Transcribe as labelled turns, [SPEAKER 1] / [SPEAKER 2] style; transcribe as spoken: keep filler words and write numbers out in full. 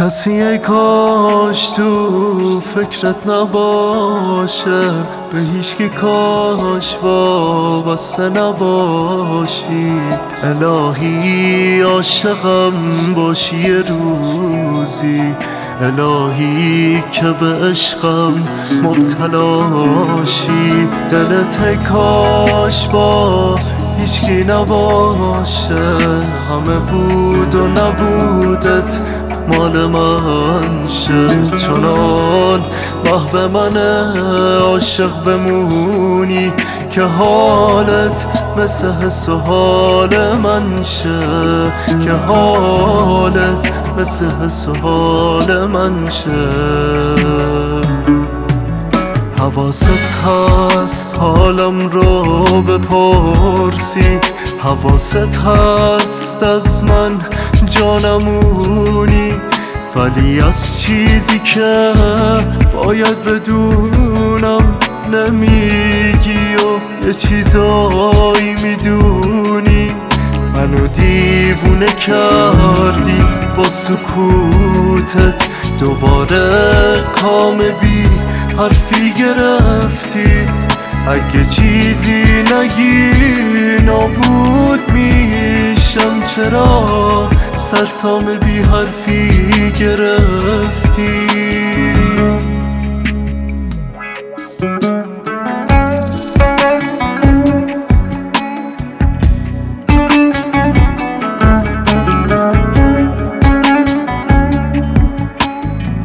[SPEAKER 1] کسی ای کاش تو فکرت نباشه، به هیچکی کاش وابسته نباشی. الهی عاشقم باشی یه روزی، الهی که به عشقم مبتلاشی. دلت ای کاش با هیچکی نباشه، همه بود و نبودت مال من شه. چنان محو من عاشق بمونی که حالت مثل حس و حال من شه، که حالت مثل حس و حال من شه. حواست هست حالم رو بپرسی، حواست هست از من جانمونی، ولی از چیزی که باید بدونم نمیگی و یه چیزایی میدونی. منو دیوونه کردی با سکوتت، دوباره کام بی حرفی گرفتی. اگه چیزی نگی نابود میشم، چرا سرسام بی حرفی گرفتی؟